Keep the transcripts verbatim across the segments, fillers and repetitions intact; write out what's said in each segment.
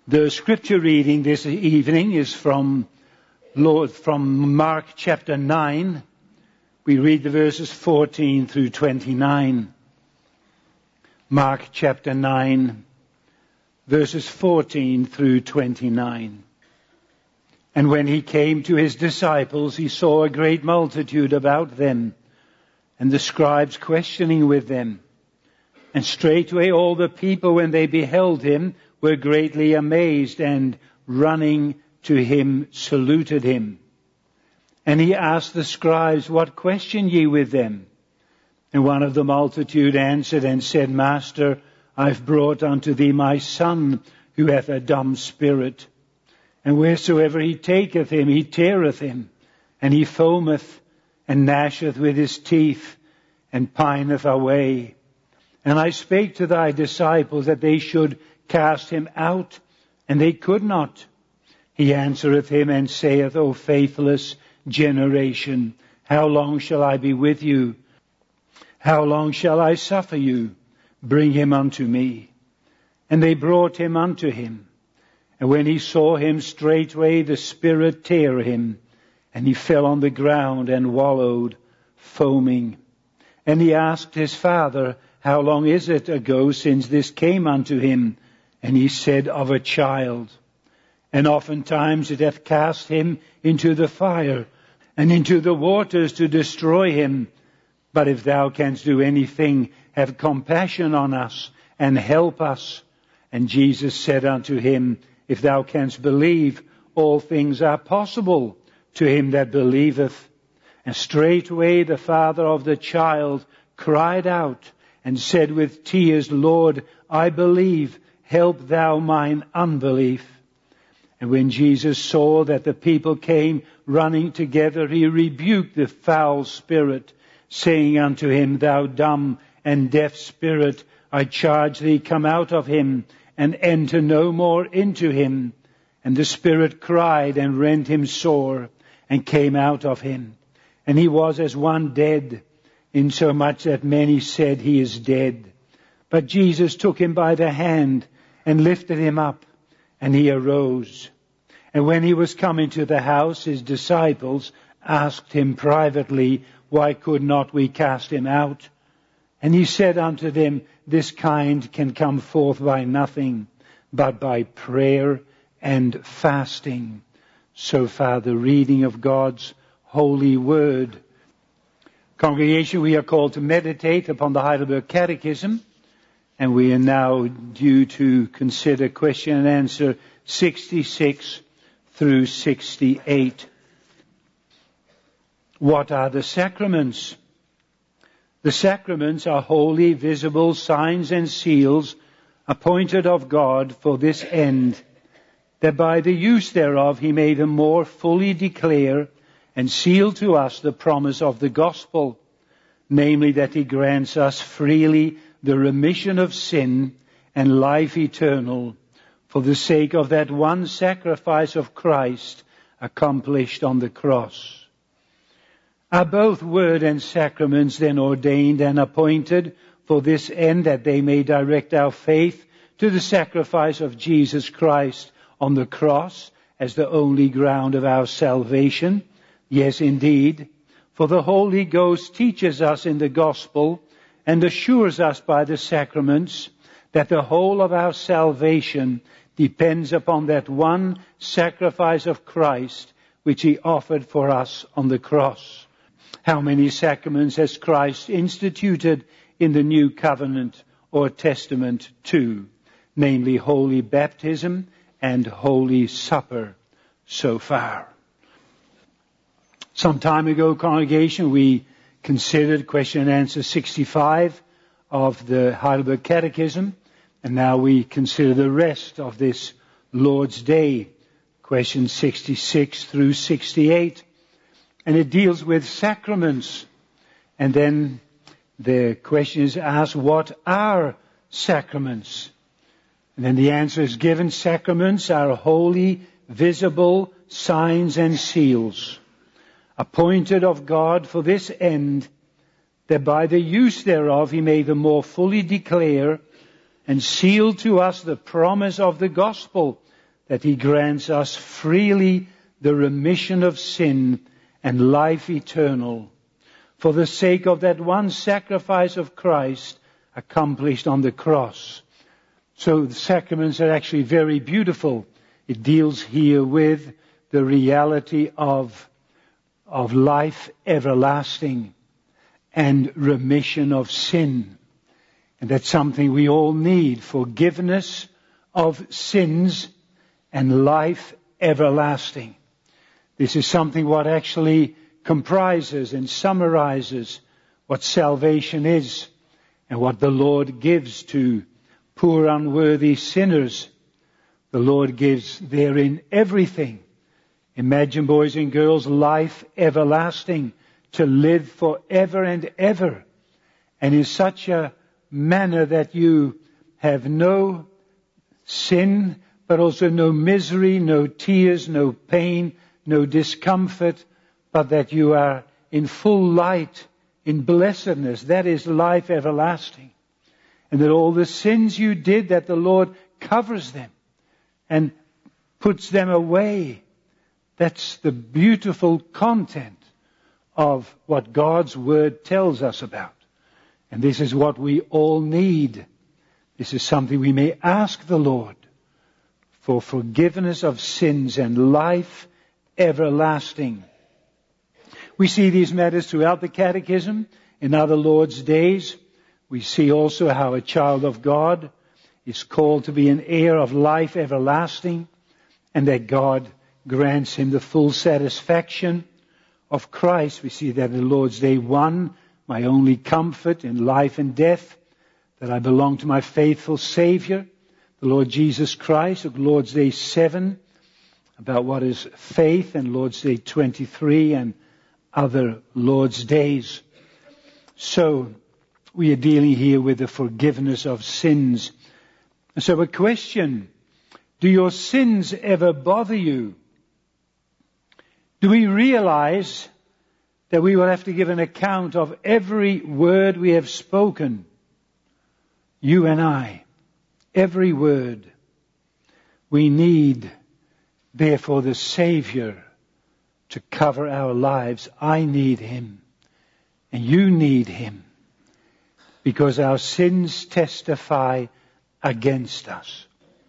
The scripture reading this evening is from Lord from Mark chapter nine. We read the verses fourteen through twenty-nine. Mark chapter nine, verses fourteen through twenty-nine. And when he came to his disciples, he saw a great multitude about them, and the scribes questioning with them. And straightway all the people, when they beheld him, were greatly amazed, and running to him saluted him. And he asked the scribes, What question ye with them? And one of the multitude answered and said, Master, I've brought unto thee my son, who hath a dumb spirit. And wheresoever he taketh him, he teareth him, and he foameth, and gnasheth with his teeth, and pineth away. And I spake to thy disciples that they should cast him out, and they could not. He answereth him and saith, O faithless generation, how long shall I be with you? How long shall I suffer you? Bring him unto me. And they brought him unto him. And when he saw him, straightway the spirit tear him, and he fell on the ground and wallowed, foaming. And he asked his father, How long is it ago since this came unto him? And he said, Of a child. And oftentimes it hath cast him into the fire, and into the waters to destroy him. But if thou canst do anything, have compassion on us, and help us. And Jesus said unto him, If thou canst believe, all things are possible to him that believeth. And straightway the father of the child cried out, and said with tears, Lord, I believe, help thou mine unbelief. And when Jesus saw that the people came running together, he rebuked the foul spirit, saying unto him, Thou dumb and deaf spirit, I charge thee, come out of him, and enter no more into him. And the spirit cried and rent him sore, and came out of him. And he was as one dead, insomuch that many said, He is dead. But Jesus took him by the hand, and lifted him up, and he arose. And when he was come into the house, his disciples asked him privately, Why could not we cast him out? And he said unto them, This kind can come forth by nothing, but by prayer and fasting. So far the reading of God's holy word. Congregation, we are called to meditate upon the Heidelberg Catechism, and we are now due to consider question and answer sixty-six through sixty-eight. What are the sacraments? The sacraments are holy, visible signs and seals appointed of God for this end, that by the use thereof he may the more fully declare and seal to us the promise of the gospel, namely that he grants us freely the remission of sin and life eternal, for the sake of that one sacrifice of Christ accomplished on the cross. Are both word and sacraments then ordained and appointed for this end, that they may direct our faith to the sacrifice of Jesus Christ on the cross as the only ground of our salvation? Yes, indeed, for the Holy Ghost teaches us in the gospel and assures us by the sacraments that the whole of our salvation depends upon that one sacrifice of Christ which he offered for us on the cross. How many sacraments has Christ instituted in the new covenant or testament too? Namely, holy baptism and holy supper so far. Some time ago, congregation, we considered question and answer sixty-five of the Heidelberg Catechism, and now we consider the rest of this Lord's Day, questions sixty-six through sixty-eight. And it deals with sacraments. And then the question is asked, what are sacraments? And then the answer is given, sacraments are holy, visible signs and seals, appointed of God for this end, that by the use thereof he may the more fully declare and seal to us the promise of the gospel, that He grants us freely the remission of sin and life eternal, for the sake of that one sacrifice of Christ accomplished on the cross. So the sacraments are actually very beautiful. It deals here with the reality of, of life everlasting and remission of sin. And that's something we all need, forgiveness of sins and life everlasting. This is something what actually comprises and summarizes what salvation is and what the Lord gives to poor unworthy sinners. The Lord gives therein everything. Imagine, boys and girls, life everlasting, to live forever and ever, and in such a manner that you have no sin, but also no misery, no tears, no pain, no discomfort, but that you are in full light, in blessedness. That is life everlasting. And that all the sins you did, that the Lord covers them and puts them away. That's the beautiful content of what God's Word tells us about. And this is what we all need. This is something we may ask the Lord for forgiveness of sins and life everlasting. We see these matters throughout the Catechism. In other Lord's days, we see also how a child of God is called to be an heir of life everlasting, and that God grants him the full satisfaction of Christ. We see that in Lord's Day one, my only comfort in life and death, that I belong to my faithful Savior, the Lord Jesus Christ. Of Lord's Day seven, about what is faith, and Lord's Day twenty-three, and other Lord's Days. So, we are dealing here with the forgiveness of sins. So a question, do your sins ever bother you? Do we realize that we will have to give an account of every word we have spoken? You and I, every word. We need, therefore, the Savior to cover our lives. I need Him, and you need Him, because our sins testify against us.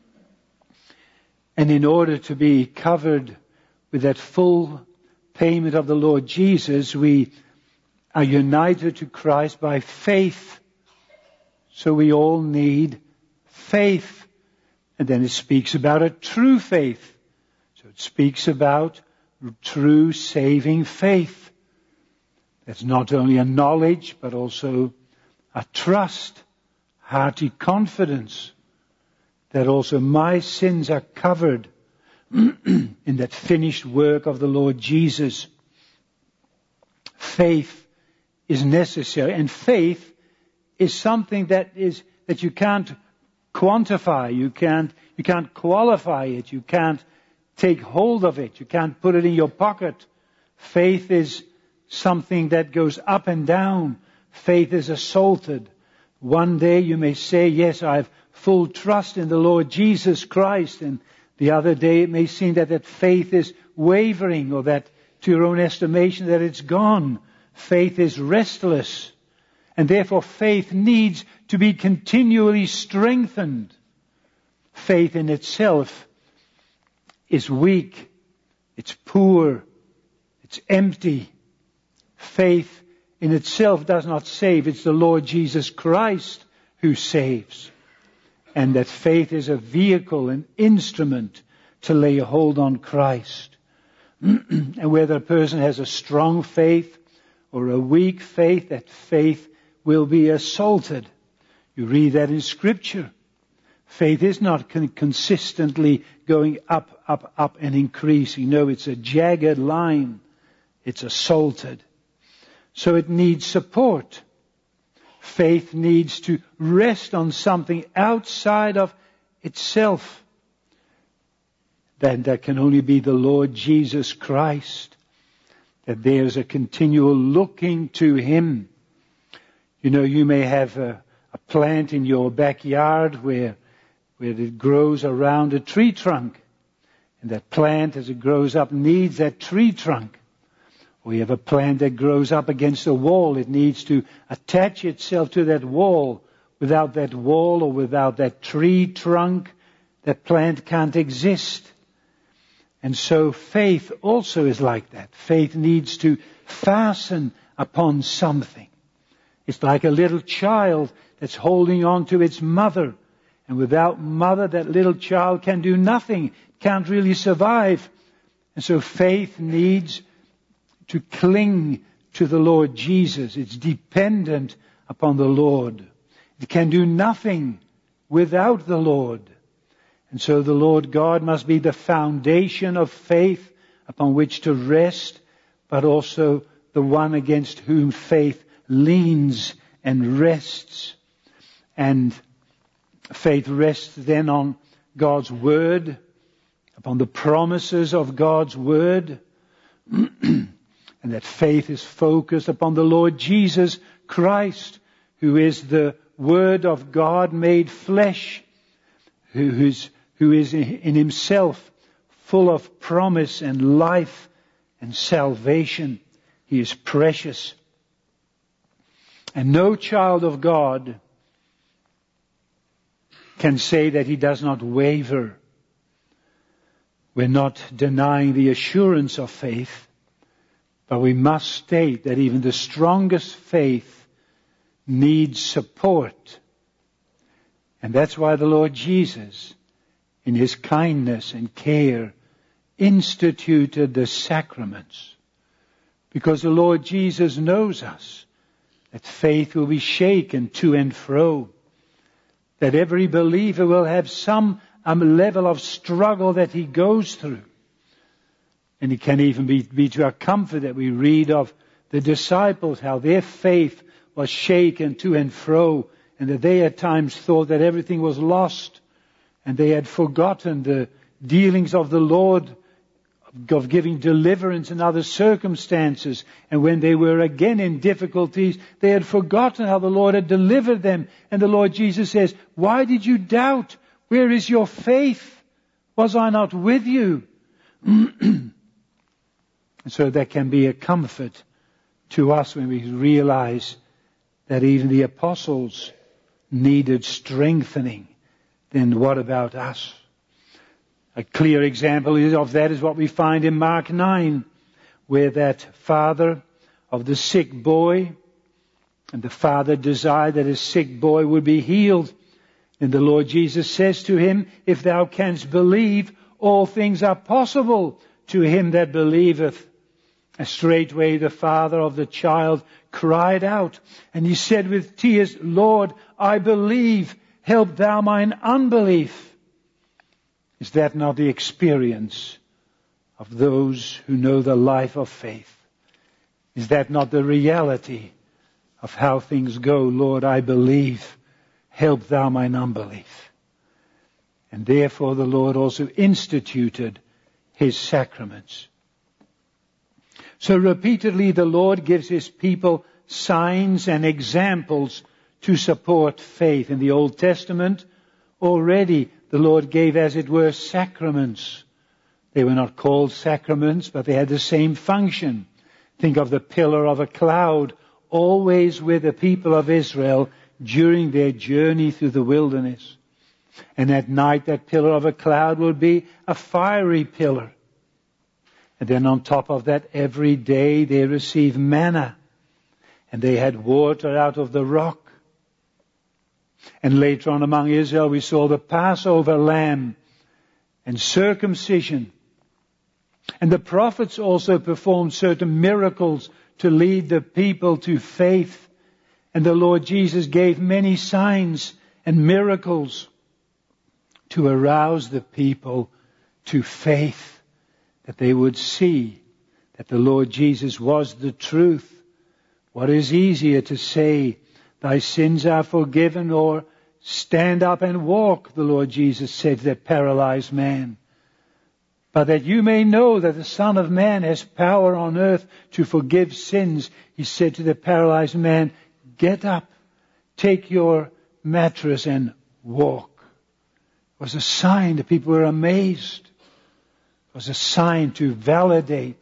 And in order to be covered with that full payment of the Lord Jesus, we are united to Christ by faith. So we all need faith. And then it speaks about a true faith. So it speaks about true saving faith. That's not only a knowledge, but also a trust, hearty confidence that also my sins are covered in that finished work of the Lord Jesus. Faith is necessary, and faith is something that is that you can't quantify, you can't you can't qualify it, you can't take hold of it, you can't put it in your pocket. Faith is something that goes up and down. Faith is assaulted. One day you may say, yes, I have full trust in the Lord Jesus Christ, and the other day it may seem that that faith is wavering, or that to your own estimation that it's gone. Faith is restless, and therefore faith needs to be continually strengthened. Faith in itself is weak, it's poor, it's empty. Faith in itself does not save. It's the Lord Jesus Christ who saves. And that faith is a vehicle, an instrument to lay hold on Christ. And whether a person has a strong faith or a weak faith, that faith will be assaulted. You read that in Scripture. Faith is not con- consistently going up, up, up and increasing. No, it's a jagged line. It's assaulted. So it needs support. Faith needs to rest on something outside of itself. Then that can only be the Lord Jesus Christ. That there's a continual looking to Him. You know, you may have a, a plant in your backyard where, where it grows around a tree trunk. And that plant, as it grows up, needs that tree trunk. We have a plant that grows up against a wall. It needs to attach itself to that wall. Without that wall or without that tree trunk, that plant can't exist. And so faith also is like that. Faith needs to fasten upon something. It's like a little child that's holding on to its mother. And without mother, that little child can do nothing, can't really survive. And so faith needs to cling to the Lord Jesus. It's dependent upon the Lord. It can do nothing without the Lord. And so the Lord God must be the foundation of faith upon which to rest, but also the one against whom faith leans and rests. And faith rests then on God's Word, upon the promises of God's Word. And that faith is focused upon the Lord Jesus Christ, who is the Word of God made flesh, who is, who is in Himself full of promise and life and salvation. He is precious. And no child of God can say that he does not waver. We're not denying the assurance of faith, but we must state that even the strongest faith needs support. And that's why the Lord Jesus, in His kindness and care, instituted the sacraments. Because the Lord Jesus knows us, that faith will be shaken to and fro, that every believer will have some um, level of struggle that he goes through. And it can even be, be to our comfort that we read of the disciples, how their faith was shaken to and fro, and that they at times thought that everything was lost, and they had forgotten the dealings of the Lord, of giving deliverance in other circumstances. And when they were again in difficulties, they had forgotten how the Lord had delivered them. And the Lord Jesus says, "Why did you doubt? Where is your faith? Was I not with you?" And so that can be a comfort to us when we realize that even the apostles needed strengthening. Then what about us? A clear example of that is what we find in Mark nine, where that father of the sick boy, and the father desired that his sick boy would be healed. And the Lord Jesus says to him, "If thou canst believe, all things are possible to him that believeth." And straightway the father of the child cried out, and he said with tears, "Lord, I believe, help thou mine unbelief." Is that not the experience of those who know the life of faith? Is that not the reality of how things go? "Lord, I believe, help thou mine unbelief." And therefore the Lord also instituted His sacraments. So repeatedly the Lord gives His people signs and examples to support faith. In the Old Testament, already the Lord gave, as it were, sacraments. They were not called sacraments, but they had the same function. Think of the pillar of a cloud, always with the people of Israel during their journey through the wilderness. And at night that pillar of a cloud will be a fiery pillar. And then on top of that, every day they receive manna. And they had water out of the rock. And later on among Israel we saw the Passover lamb and circumcision. And the prophets also performed certain miracles to lead the people to faith. And the Lord Jesus gave many signs and miracles to arouse the people to faith, that they would see that the Lord Jesus was the truth. What is easier to say, "Thy sins are forgiven," or "Stand up and walk," the Lord Jesus said to that paralyzed man. "But that you may know that the Son of Man has power on earth to forgive sins," He said to the paralyzed man, "Get up, take your mattress and walk." It was a sign. The people were amazed. was a sign to validate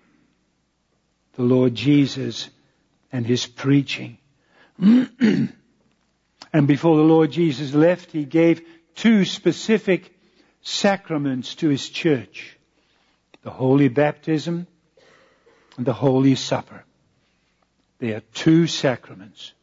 the Lord Jesus and his preaching. And before the Lord Jesus left, he gave two specific sacraments to his church: the Holy Baptism and the Holy Supper. They are two sacraments.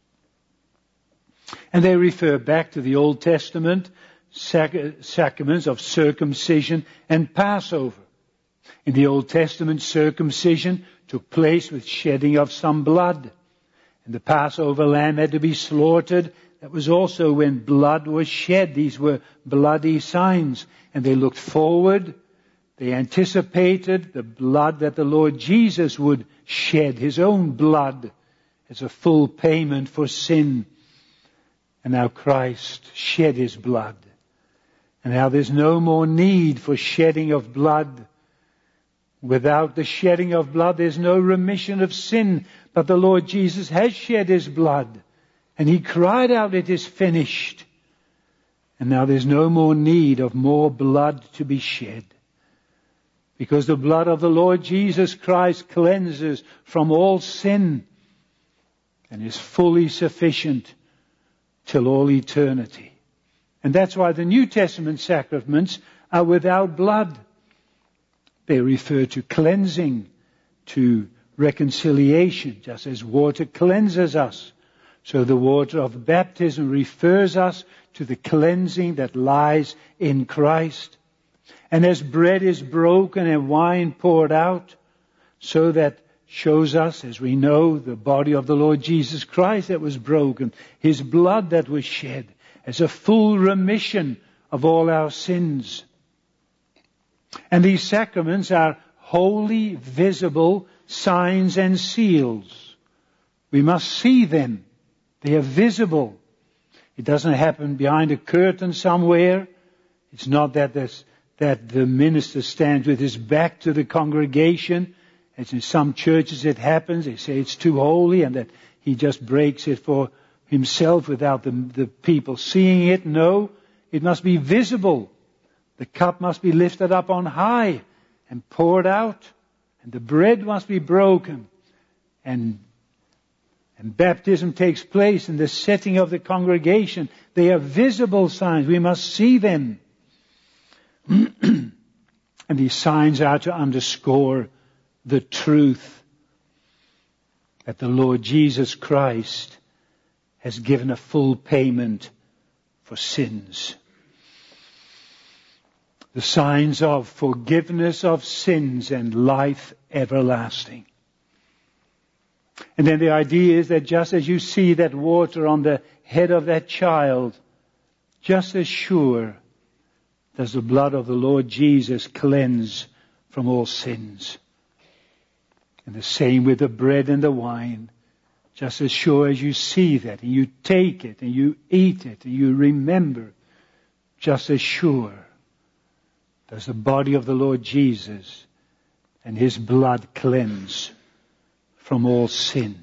And they refer back to the Old Testament sac- sacraments of circumcision and Passover. In the Old Testament, circumcision took place with shedding of some blood. And the Passover lamb had to be slaughtered. That was also when blood was shed. These were bloody signs. And they looked forward. They anticipated the blood that the Lord Jesus would shed, his own blood, as a full payment for sin. And now Christ shed his blood. And now there's no more need for shedding of blood. Without the shedding of blood, there's no remission of sin. But the Lord Jesus has shed his blood. And he cried out, "It is finished." And now there's no more need of more blood to be shed. Because the blood of the Lord Jesus Christ cleanses from all sin and is fully sufficient till all eternity. And that's why the New Testament sacraments are without blood. They refer to cleansing, to reconciliation, just as water cleanses us. So the water of baptism refers us to the cleansing that lies in Christ. And as bread is broken and wine poured out, so that shows us, as we know, the body of the Lord Jesus Christ that was broken, his blood that was shed, as a full remission of all our sins. And these sacraments are holy, visible signs and seals. We must see them. They are visible. It doesn't happen behind a curtain somewhere. It's not that there's, that the minister stands with his back to the congregation. As in some churches it happens. They say it's too holy and that he just breaks it for himself without the, the people seeing it. No, it must be visible. The cup must be lifted up on high and poured out. And the bread must be broken. And, and baptism takes place in the setting of the congregation. They are visible signs. We must see them. And these signs are to underscore the truth that the Lord Jesus Christ has given a full payment for sins. The signs of forgiveness of sins and life everlasting. And then the idea is that just as you see that water on the head of that child, just as sure does the blood of the Lord Jesus cleanse from all sins. And the same with the bread and the wine. Just as sure as you see that and you take it and you eat it and you remember, just as sure does the body of the Lord Jesus and his blood cleanse from all sin.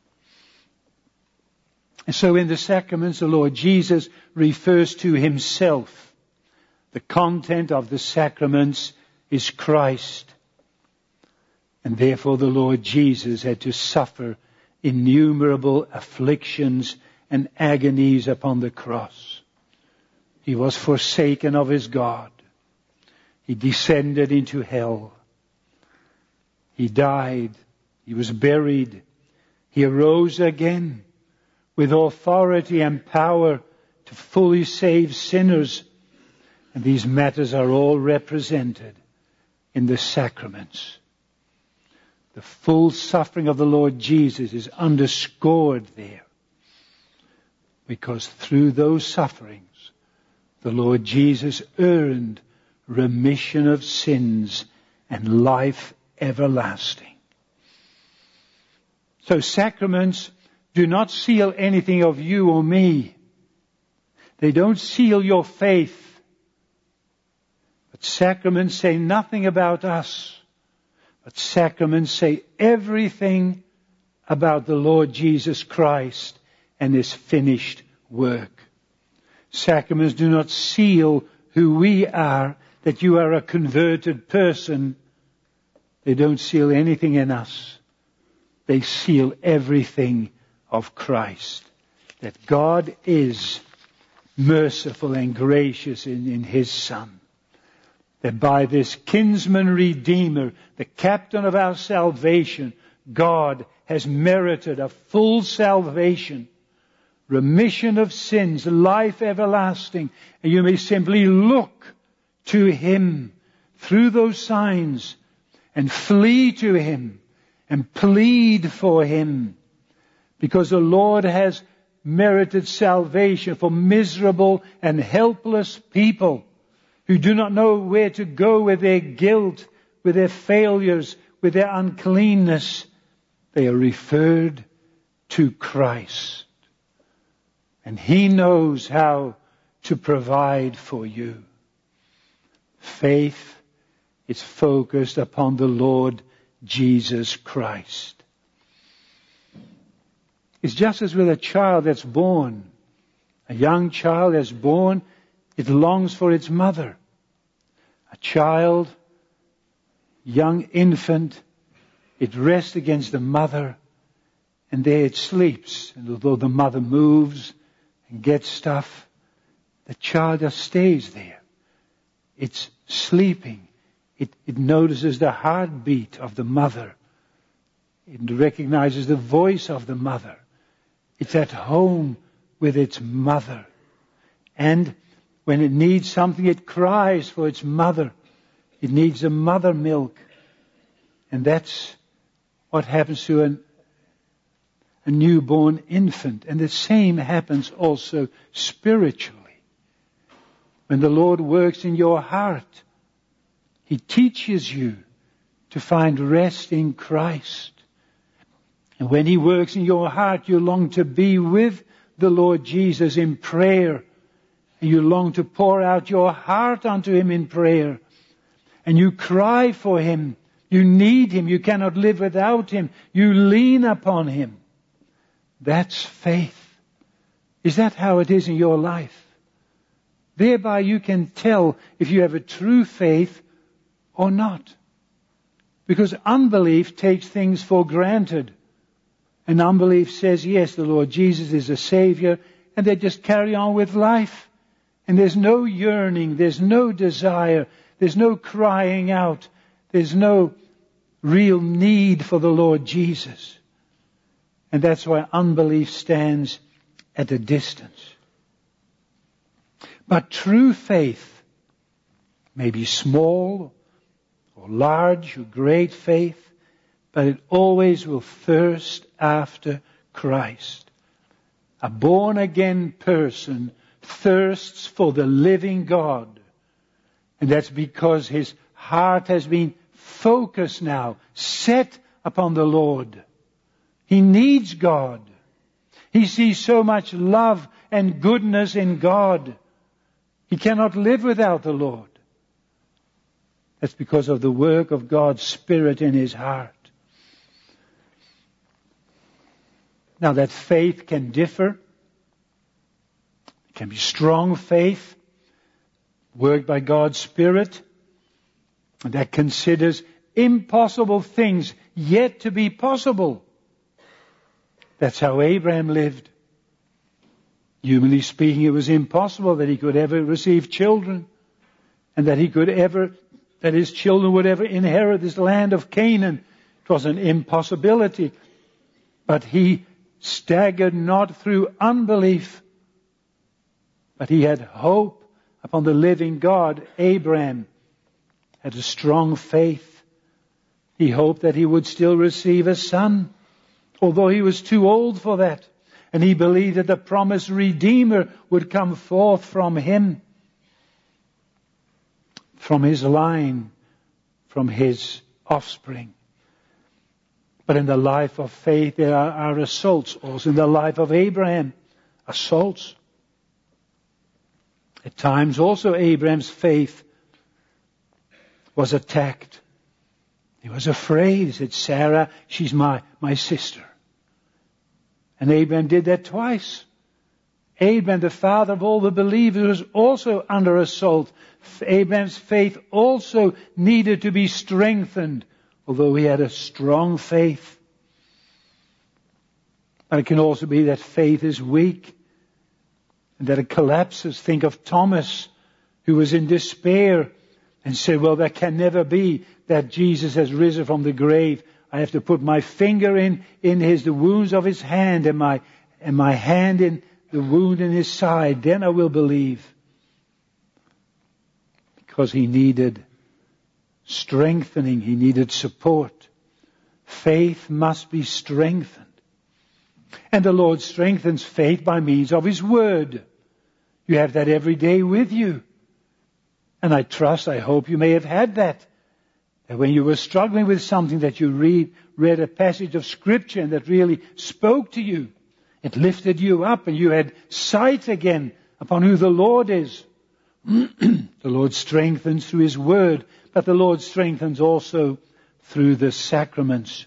And so in the sacraments, the Lord Jesus refers to himself. The content of the sacraments is Christ. And therefore the Lord Jesus had to suffer innumerable afflictions and agonies upon the cross. He was forsaken of his God. He descended into hell. He died. He was buried. He arose again with authority and power to fully save sinners. And these matters are all represented in the sacraments. The full suffering of the Lord Jesus is underscored there. Because through those sufferings, the Lord Jesus earned remission of sins and life everlasting. So sacraments do not seal anything of you or me. They don't seal your faith. But sacraments say nothing about us. But sacraments say everything about the Lord Jesus Christ and his finished work. Sacraments do not seal who we are. that you are a converted person, they don't seal anything in us. They seal everything of Christ. That God is merciful and gracious in, in His Son. That by this kinsman redeemer, the captain of our salvation, God has merited a full salvation, remission of sins, life everlasting. And you may simply look to Him through those signs and flee to Him and plead for Him, because the Lord has merited salvation for miserable and helpless people who do not know where to go with their guilt, with their failures, with their uncleanness. They are referred to Christ. And He knows how to provide for you. Faith is focused upon the Lord Jesus Christ. It's just as with a child that's born. A young child that's born, it longs for its mother. A child, young infant, it rests against the mother, and there it sleeps. And although the mother moves and gets stuff, the child just stays there. It's sleeping. It, it notices the heartbeat of the mother. It recognizes the voice of the mother. It's at home with its mother. And when it needs something, it cries for its mother. It needs a mother milk. And that's what happens to an, a newborn infant. And the same happens also spiritually. When the Lord works in your heart, He teaches you to find rest in Christ. And when He works in your heart, you long to be with the Lord Jesus in prayer. And you long to pour out your heart unto Him in prayer. And you cry for Him. You need Him. You cannot live without Him. You lean upon Him. That's faith. Is that how it is in your life? Thereby you can tell if you have a true faith or not. Because unbelief takes things for granted. And unbelief says, yes, the Lord Jesus is a Savior, and they just carry on with life. And there's no yearning, there's no desire, there's no crying out, there's no real need for the Lord Jesus. And that's why unbelief stands at a distance. But true faith may be small or large or great faith, but it always will thirst after Christ. A born-again person thirsts for the living God. And that's because his heart has been focused now, set upon the Lord. He needs God. He sees so much love and goodness in God. He cannot live without the Lord. That's because of the work of God's Spirit in his heart. Now that faith can differ. It can be strong faith, worked by God's Spirit, and that considers impossible things yet to be possible. That's how Abraham lived. Humanly speaking, it was impossible that he could ever receive children, and that he could ever, that his children would ever inherit this land of Canaan. It was an impossibility. But he staggered not through unbelief, but he had hope upon the living God. Abraham had a strong faith. He hoped that he would still receive a son, although he was too old for that. And he believed that the promised Redeemer would come forth from him, from his line, from his offspring. But in the life of faith, there are, are assaults. Also in the life of Abraham, assaults. At times also Abraham's faith was attacked. He was afraid. He said, Sarah, she's my, my sister. And Abraham did that twice. Abraham, the father of all the believers, was also under assault. Abraham's faith also needed to be strengthened, although he had a strong faith. But it can also be that faith is weak and that it collapses. Think of Thomas, who was in despair and said, well, that can never be that Jesus has risen from the grave. I have to put my finger in, in his, the wounds of his hand and my, and my hand in the wound in his side. Then I will believe. Because he needed strengthening. He needed support. Faith must be strengthened. And the Lord strengthens faith by means of His Word. You have that every day with you. And I trust, I hope you may have had that. That when you were struggling with something, that you read, read a passage of Scripture and that really spoke to you. It lifted you up and you had sight again upon who the Lord is. The Lord strengthens through His Word, but the Lord strengthens also through the sacraments.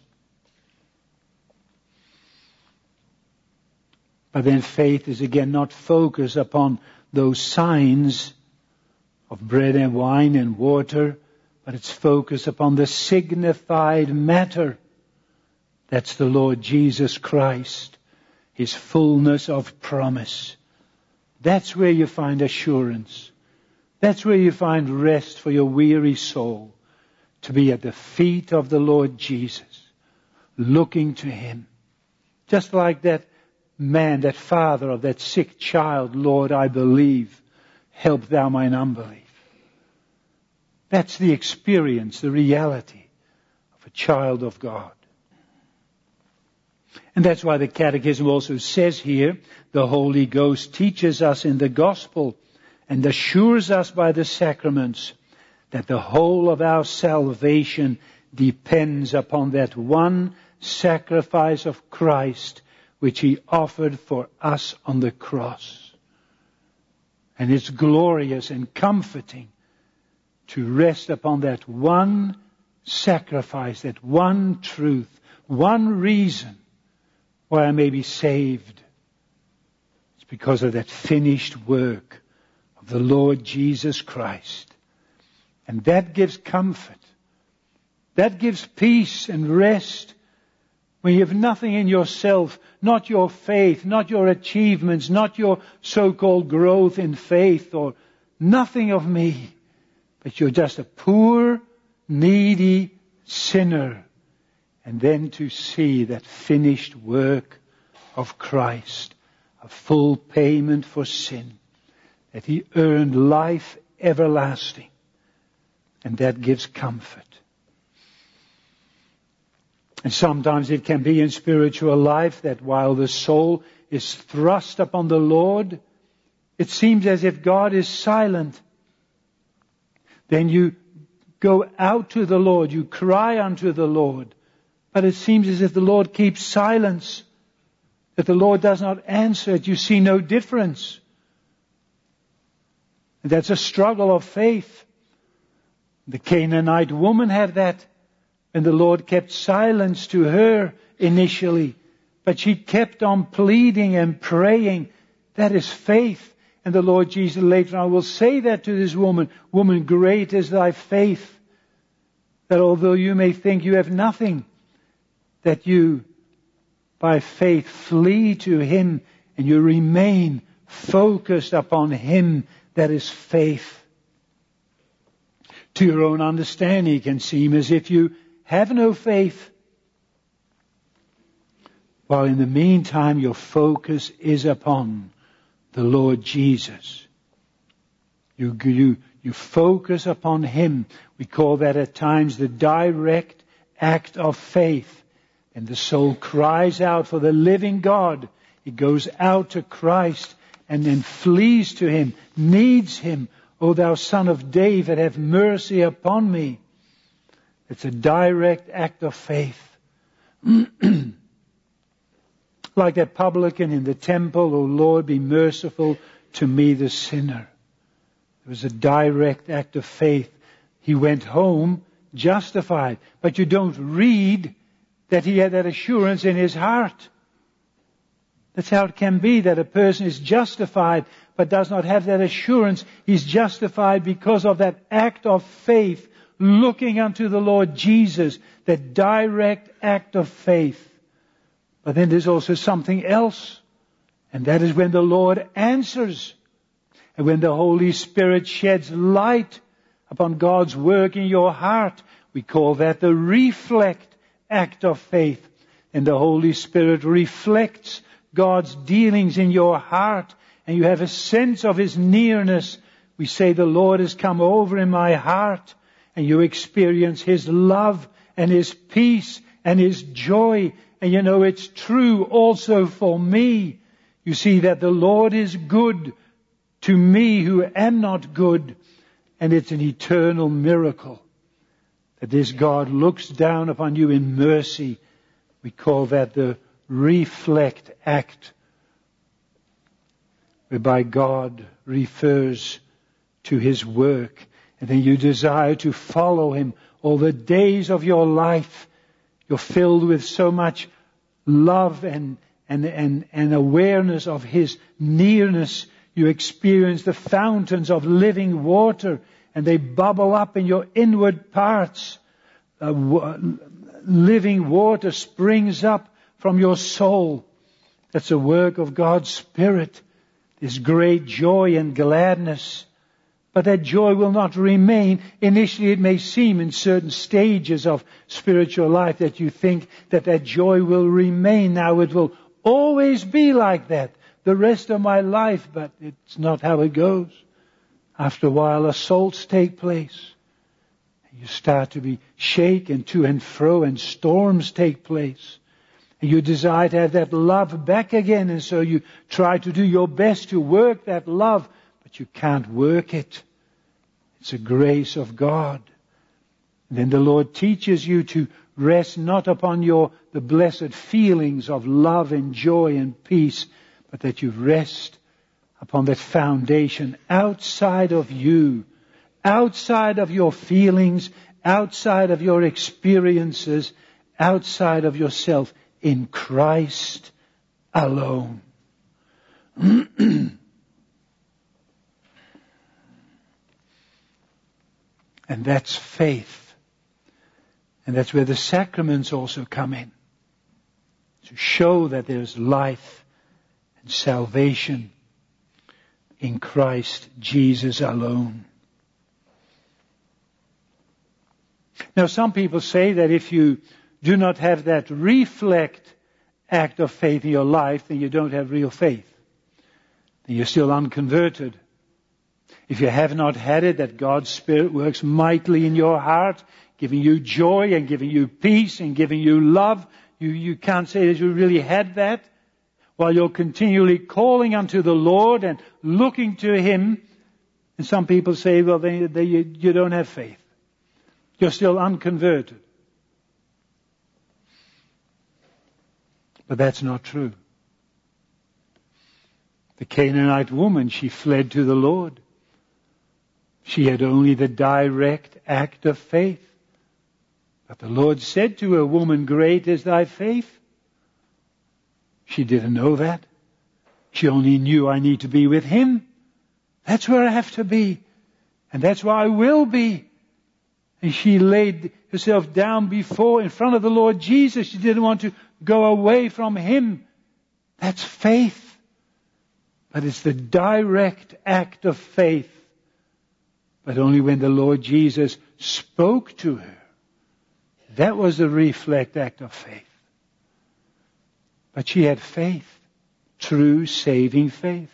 But then faith is again not focused upon those signs of bread and wine and water, but it's focused upon the signified matter. That's the Lord Jesus Christ, His fullness of promise. That's where you find assurance. That's where you find rest for your weary soul, to be at the feet of the Lord Jesus, looking to Him. Just like that man, that father of that sick child, Lord, I believe, help thou mine unbelief. That's the experience, the reality of a child of God. And that's why the Catechism also says here, the Holy Ghost teaches us in the Gospel and assures us by the sacraments that the whole of our salvation depends upon that one sacrifice of Christ which He offered for us on the cross. And it's glorious and comforting to rest upon that one sacrifice, that one truth, one reason why I may be saved. It's because of that finished work of the Lord Jesus Christ. And that gives comfort. That gives peace and rest. When you have nothing in yourself, not your faith, not your achievements, not your so-called growth in faith, or nothing of me, but you're just a poor, needy sinner. And then to see that finished work of Christ, a full payment for sin, that He earned life everlasting, and that gives comfort. And sometimes it can be in spiritual life that while the soul is thrust upon the Lord, it seems as if God is silent. Then you go out to the Lord, you cry unto the Lord, but it seems as if the Lord keeps silence, that the Lord does not answer it. You see no difference. And that's a struggle of faith. The Canaanite woman had that. And the Lord kept silence to her initially. But she kept on pleading and praying. That is faith. And the Lord Jesus later on will say that to this woman. Woman, great is thy faith. That although you may think you have nothing, that you by faith flee to Him and you remain focused upon Him. That is faith. To your own understanding, it can seem as if you have no faith, while in the meantime your focus is upon the Lord Jesus. You, you, you focus upon Him. We call that at times the direct act of faith. And the soul cries out for the living God. It goes out to Christ and then flees to Him, needs Him. O thou Son of David, have mercy upon me. It's a direct act of faith. Like that publican in the temple, O Lord, be merciful to me the sinner. It was a direct act of faith. He went home justified. But you don't read that he had that assurance in his heart. That's how it can be, that a person is justified but does not have that assurance. He's justified because of that act of faith, looking unto the Lord Jesus, that direct act of faith. But then there's also something else, and that is when the Lord answers, and when the Holy Spirit sheds light upon God's work in your heart. We call that the reflect act of faith. And the Holy Spirit reflects God's dealings in your heart, and you have a sense of His nearness. We say, the Lord has come over in my heart, and you experience His love and His peace and His joy. And you know it's true also for me. You see that the Lord is good to me who am not good. And it's an eternal miracle that this God looks down upon you in mercy. We call that the reflect act, whereby God refers to His work. And then you desire to follow Him all the days of your life. You're filled with so much love and, and, and, and awareness of His nearness. You experience the fountains of living water, and they bubble up in your inward parts. Uh, w- living water springs up from your soul. That's a work of God's Spirit. This great joy and gladness. But that joy will not remain. Initially it may seem in certain stages of spiritual life that you think that that joy will remain. Now it will always be like that the rest of my life, but it's not how it goes. After a while assaults take place. You start to be shaken to and fro, and storms take place. And you desire to have that love back again, and so you try to do your best to work that love, but you can't work it. It's a grace of God. And then the Lord teaches you to rest not upon your the blessed feelings of love and joy and peace, but that you rest upon that foundation outside of you, outside of your feelings, outside of your experiences, outside of yourself, in Christ alone. And that's faith. And that's where the sacraments also come in, to show that there's life and salvation in Christ Jesus alone. Now, some people say that if you do not have that reflect act of faith in your life, then you don't have real faith. Then you're still unconverted. If you have not had it, that God's Spirit works mightily in your heart, giving you joy and giving you peace and giving you love, you, you can't say that you really had that. While you're continually calling unto the Lord and looking to Him, and some people say, well, they, they, you, you don't have faith. You're still unconverted. But that's not true. The Canaanite woman, she fled to the Lord. She had only the direct act of faith. But the Lord said to her, woman, great is thy faith. She didn't know that. She only knew, I need to be with Him. That's where I have to be. And that's where I will be. And she laid herself down before, in front of the Lord Jesus. She didn't want to go away from Him. That's faith. But it's the direct act of faith. But only when the Lord Jesus spoke to her. That was the reflect act of faith. But she had faith. True saving faith.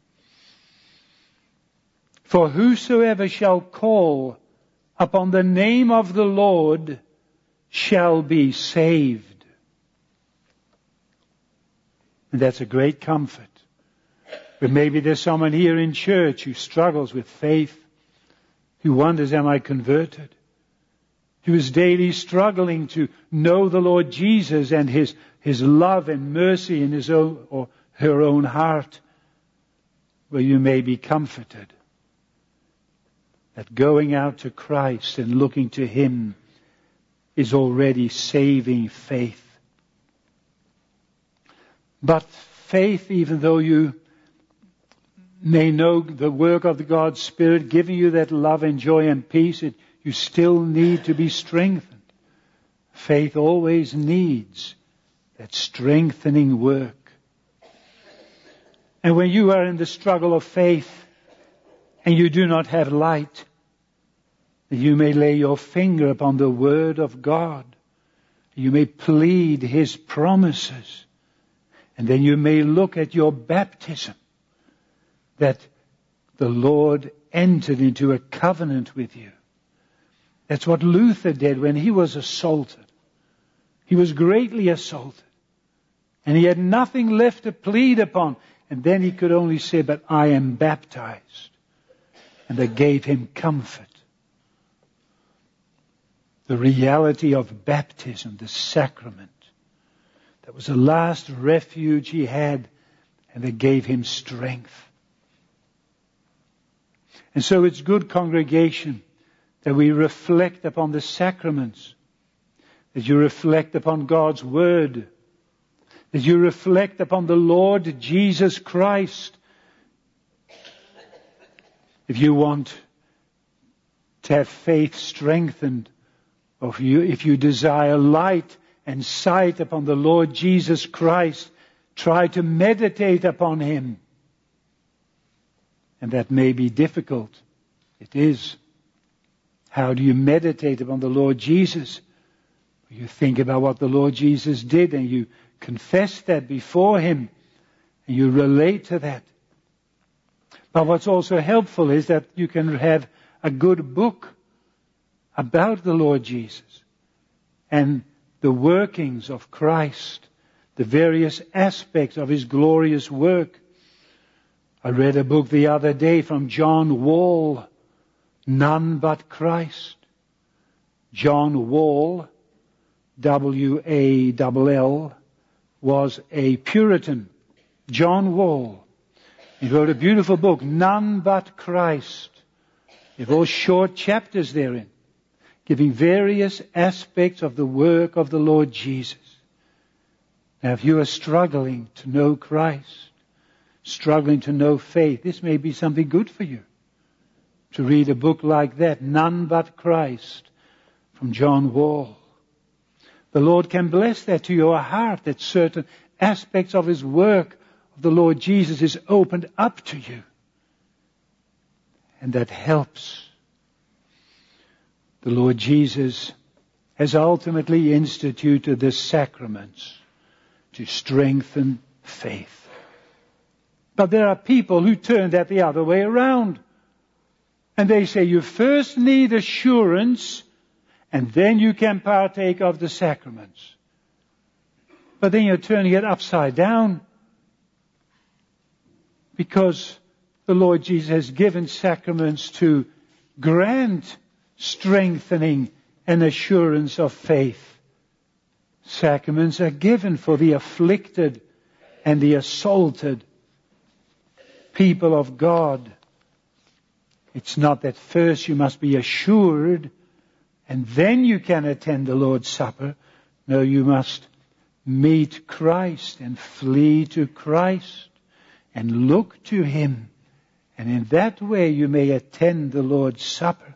For whosoever shall call upon the name of the Lord shall be saved. And that's a great comfort. But maybe there's someone here in church who struggles with faith, who wonders, am I converted? Who is daily struggling to know the Lord Jesus and His, His love and mercy in his own or her own heart. Well, you may be comforted that going out to Christ and looking to Him is already saving faith. But faith, even though you may know the work of the God's Spirit giving you that love and joy and peace, it, you still need to be strengthened. Faith always needs that strengthening work. And when you are in the struggle of faith and you do not have light, you may lay your finger upon the Word of God. You may plead His promises. And then you may look at your baptism, that the Lord entered into a covenant with you. That's what Luther did when he was assaulted. He was greatly assaulted. And he had nothing left to plead upon. And then he could only say, but I am baptized. And they gave him comfort. The reality of baptism, the sacrament, that was the last refuge he had, and they gave him strength. And so it's good, congregation, that we reflect upon the sacraments, that you reflect upon God's Word, that you reflect upon the Lord Jesus Christ. If you want to have faith strengthened, or if you, if you desire light and sight upon the Lord Jesus Christ, try to meditate upon Him. And that may be difficult. It is. How do you meditate upon the Lord Jesus? You think about what the Lord Jesus did and you confess that before Him and you relate to that. But what's also helpful is that you can have a good book about the Lord Jesus and the workings of Christ, the various aspects of His glorious work. I read a book the other day from John Wall, None But Christ. John Wall, W A L L, was a Puritan. John Wall. He wrote a beautiful book, None But Christ. There are all short chapters therein, giving various aspects of the work of the Lord Jesus. Now, if you are struggling to know Christ, struggling to know faith, this may be something good for you. To read a book like that, None But Christ, from John Wall. The Lord can bless that to your heart, that certain aspects of His work of the Lord Jesus is opened up to you. And that helps. The Lord Jesus has ultimately instituted the sacraments to strengthen faith. But there are people who turn that the other way around. And they say you first need assurance and then you can partake of the sacraments. But then you're turning it upside down. Because the Lord Jesus has given sacraments to grant strengthening and assurance of faith. Sacraments are given for the afflicted and the assaulted people of God. It's not that first you must be assured and then you can attend the Lord's Supper. No, you must meet Christ and flee to Christ and look to Him. And in that way you may attend the Lord's Supper.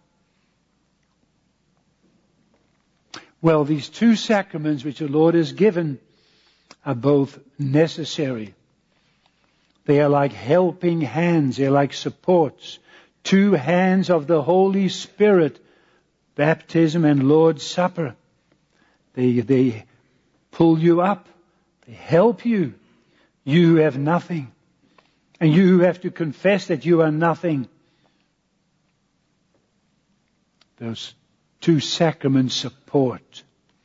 Well, these two sacraments which the Lord has given are both necessary. They are like helping hands. They are like supports. Two hands of the Holy Spirit, baptism and Lord's Supper. They, they pull you up. They help you. You have nothing. And you have to confess that you are nothing. Those two sacraments support.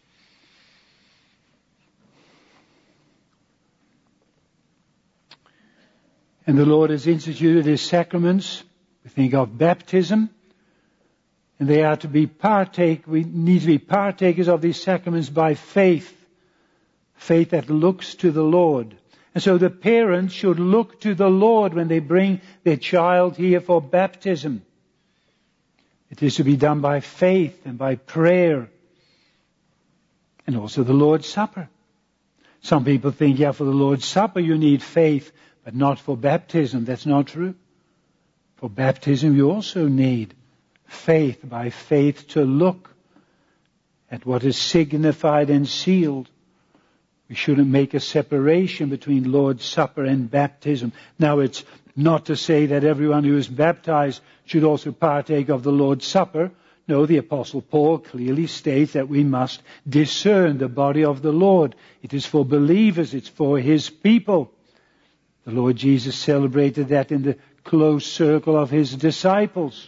And the Lord has instituted His sacraments. We think of baptism. And they are to be partake, we need to be partakers of these sacraments by faith. Faith that looks to the Lord. And so the parents should look to the Lord when they bring their child here for baptism. It is to be done by faith and by prayer. And also the Lord's Supper. Some people think, yeah, for the Lord's Supper you need faith, but not for baptism. That's not true. For baptism you also need faith, by faith to look at what is signified and sealed. We shouldn't make a separation between Lord's Supper and baptism. Now, it's not to say that everyone who is baptized should also partake of the Lord's Supper. No, the Apostle Paul clearly states that we must discern the body of the Lord. It is for believers, it's for His people. The Lord Jesus celebrated that in the close circle of His disciples.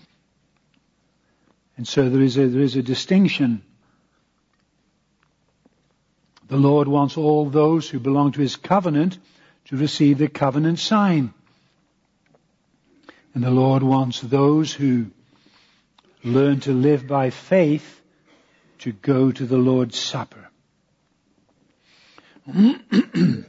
And so there is a, there is a distinction. The Lord wants all those who belong to His covenant to receive the covenant sign. And the Lord wants those who learn to live by faith to go to the Lord's Supper. And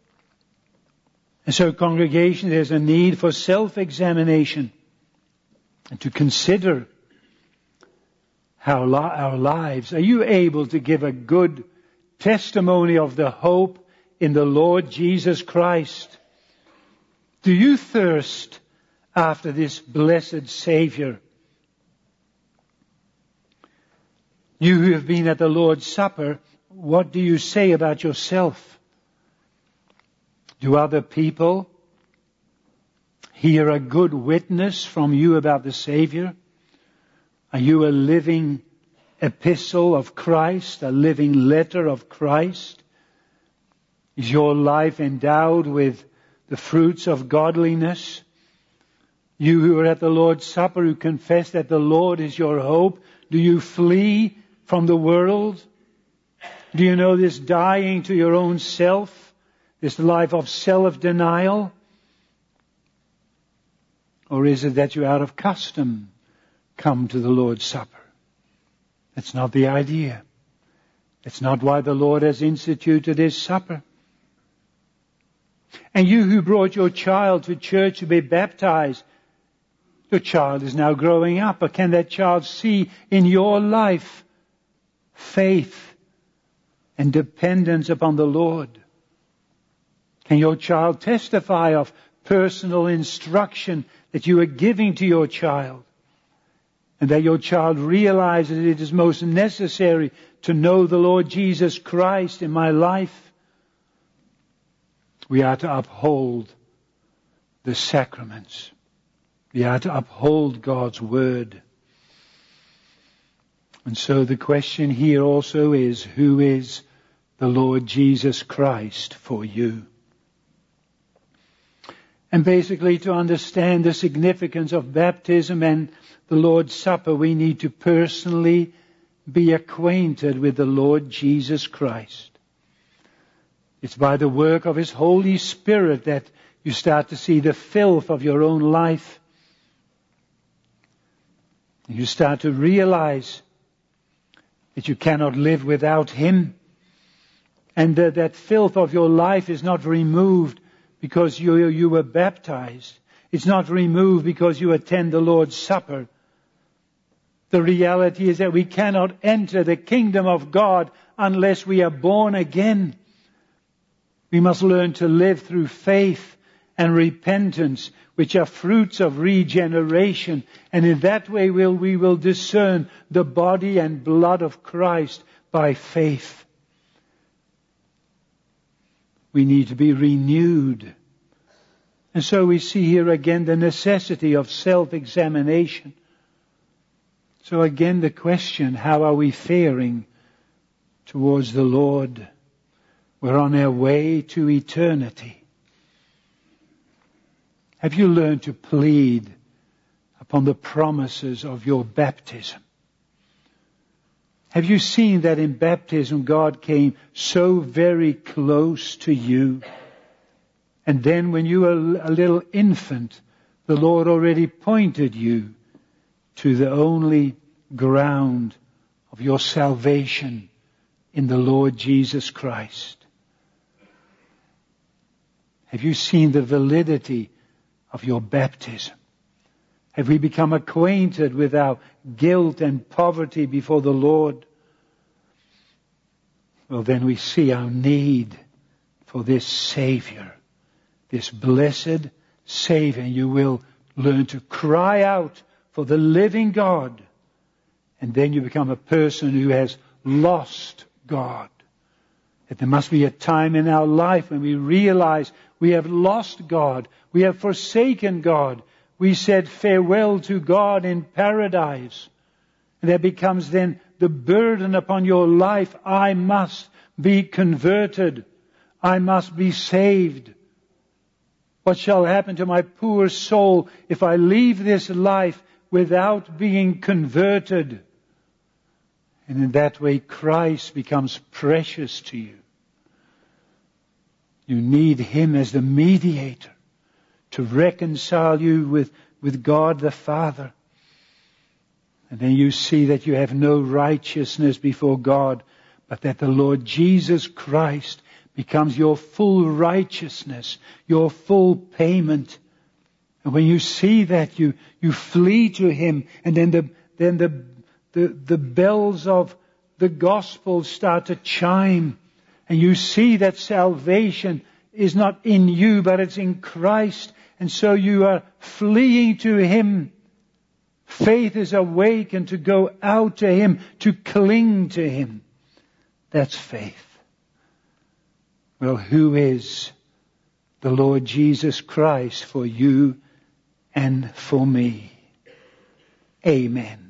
so, congregation, there's a need for self-examination and to consider how li- our lives. Are you able to give a good testimony of the hope in the Lord Jesus Christ? Do you thirst after this blessed Savior? You who have been at the Lord's Supper, what do you say about yourself? Do other people hear a good witness from you about the Savior? Are you a living epistle of Christ, a living letter of Christ? Is your life endowed with the fruits of godliness? You who are at the Lord's Supper, who confess that the Lord is your hope, do you flee from the world? Do you know this dying to your own self? This life of self-denial? Or is it that you out of custom come to the Lord's Supper? That's not the idea. That's not why the Lord has instituted His supper. And you who brought your child to church to be baptized, your child is now growing up. But can that child see in your life faith and dependence upon the Lord? Can your child testify of personal instruction that you are giving to your child? And that your child realizes it is most necessary to know the Lord Jesus Christ in my life? We are to uphold the sacraments. We are to uphold God's Word. And so the question here also is, who is the Lord Jesus Christ for you? And basically, to understand the significance of baptism and the Lord's Supper, we need to personally be acquainted with the Lord Jesus Christ. It's by the work of His Holy Spirit that you start to see the filth of your own life. You start to realize that you cannot live without Him. And that, that filth of your life is not removed because you, you were baptized. It's not removed because you attend the Lord's Supper. The reality is that we cannot enter the kingdom of God unless we are born again. We must learn to live through faith and repentance, which are fruits of regeneration. And in that way we'll, we will discern the body and blood of Christ by faith. We need to be renewed. And so we see here again the necessity of self-examination. So again the question, how are we faring towards the Lord? We're on our way to eternity. Have you learned to plead upon the promises of your baptism? Have you seen that in baptism God came so very close to you? And then when you were a little infant, the Lord already pointed you to the only ground of your salvation in the Lord Jesus Christ. Have you seen the validity of your baptism? Have we become acquainted with our guilt and poverty before the Lord? well, then we see our need for this Savior, this blessed Savior. You will learn to cry out for the living God. And then you become a person who has lost God. That there must be a time in our life when we realize we have lost God. We have forsaken God. We said farewell to God in paradise. And there becomes then the burden upon your life. I must be converted. I must be saved. What shall happen to my poor soul if I leave this life without being converted? And in that way, Christ becomes precious to you. You need Him as the mediator to reconcile you with, with God the Father. And then you see that you have no righteousness before God, but that the Lord Jesus Christ becomes your full righteousness, your full payment. And when you see that, you, you flee to Him, and then the, then the, the, the bells of the gospel start to chime, and you see that salvation is not in you, but it's in Christ. And so you are fleeing to Him. Faith is awakened to go out to Him, to cling to Him. That's faith. Well, who is the Lord Jesus Christ for you and for me? Amen.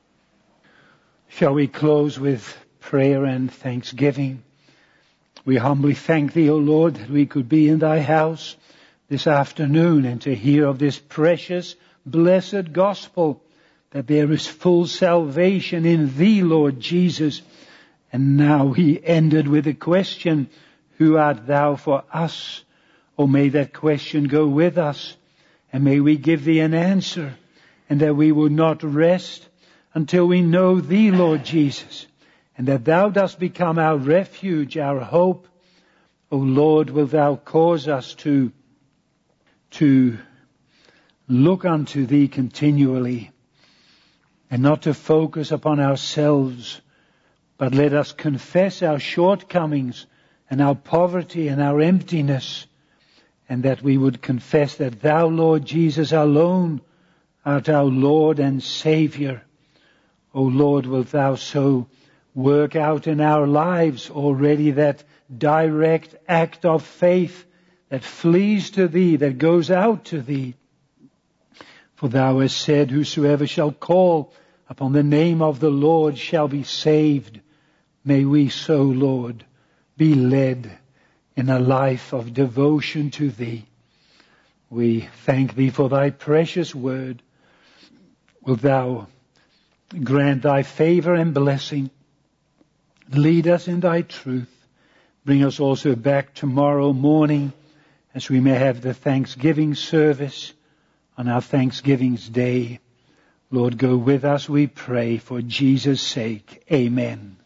Shall we close with prayer and thanksgiving? We humbly thank Thee, O Lord, that we could be in Thy house this afternoon and to hear of this precious, blessed gospel, that there is full salvation in Thee, Lord Jesus. And now He ended with a question, who art Thou for us? Oh, may that question go with us, and may we give Thee an answer, and that we will not rest until we know Thee, Lord Jesus, and that Thou dost become our refuge, our hope. O Lord, wilt Thou cause us to, to look unto Thee continually, and not to focus upon ourselves, but let us confess our shortcomings and our poverty and our emptiness, and that we would confess that Thou, Lord Jesus, alone art our Lord and Savior. O Lord, wilt Thou so work out in our lives already that direct act of faith that flees to Thee, that goes out to Thee. For Thou hast said, whosoever shall call upon the name of the Lord shall be saved. May we so, Lord, be led in a life of devotion to Thee. We thank Thee for Thy precious word. Wilt Thou grant Thy favor and blessing. Lead us in Thy truth. Bring us also back tomorrow morning as we may have the Thanksgiving service on our Thanksgiving's day. Lord, go with us, we pray, for Jesus' sake. Amen.